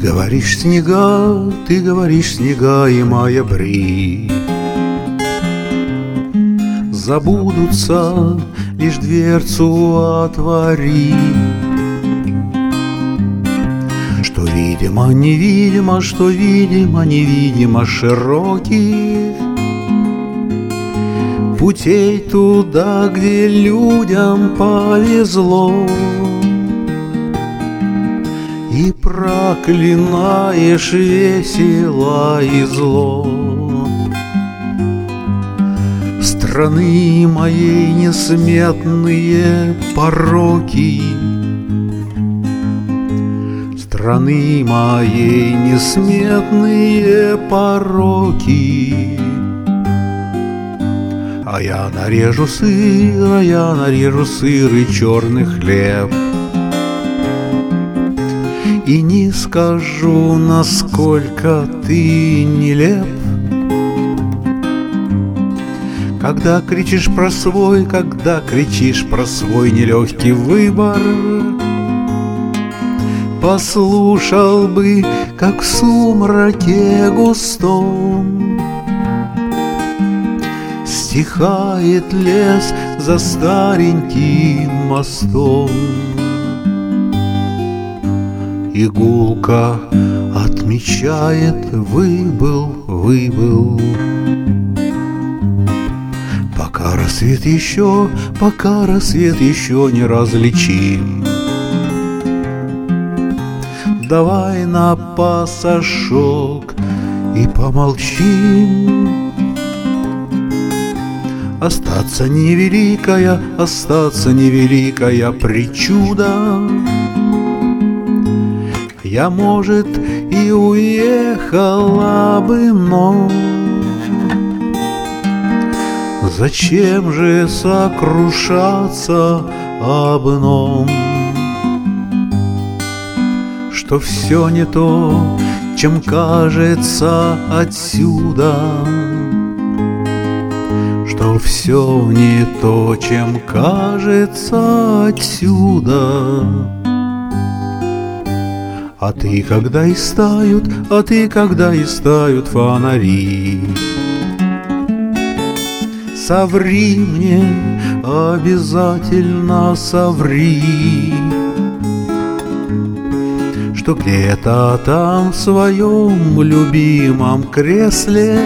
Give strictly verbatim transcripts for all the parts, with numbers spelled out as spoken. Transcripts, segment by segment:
говоришь, снега, ты говоришь, снега и ноябри забудутся, лишь дверцу отвори. Что видимо, невидимо, что видимо, невидимо широких путей туда, где людям повезло. И проклинаешь весело и зло страны моей несметные пороки, страны моей несметные пороки. А я нарежу сыр, а я нарежу сыр и черный хлеб, и не скажу, насколько ты нелеп. Когда кричишь про свой, когда кричишь про свой нелегкий выбор, послушал бы, как в сумраке густом стихает лес за стареньким мостом. И гулко отмечает: выбыл, выбыл. Пока рассвет еще, пока рассвет еще не различим, давай на пасашок и помолчим. Остаться невеликая, остаться невеликая причуда. Я, может, и уехала бы, но зачем же сокрушаться об ином? Что все не то, чем кажется отсюда, что все не то, чем кажется отсюда. А ты, когда и стают, а ты, когда и стают фонари, соври мне, обязательно соври, что где-то там в своем любимом кресле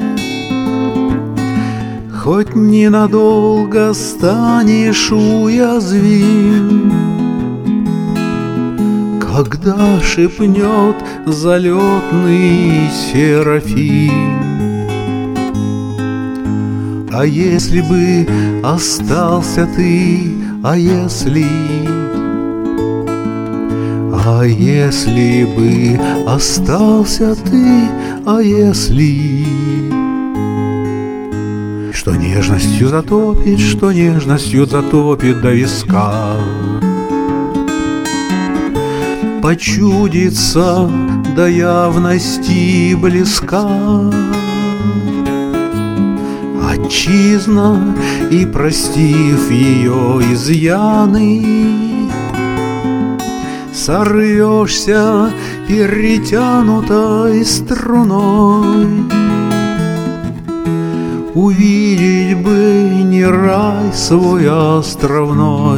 хоть ненадолго станешь уязвим, когда шепнет залетный серафим. А если бы остался ты, а если, а если бы остался ты, а если, что нежностью затопит, что нежностью затопит до виска, почудится до явности близка отчизна, и, простив ее изъяны, сорвешься перетянутой струной. Увидеть бы не рай свой островной,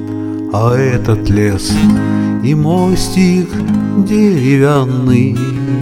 а этот лес и мостик деревянный.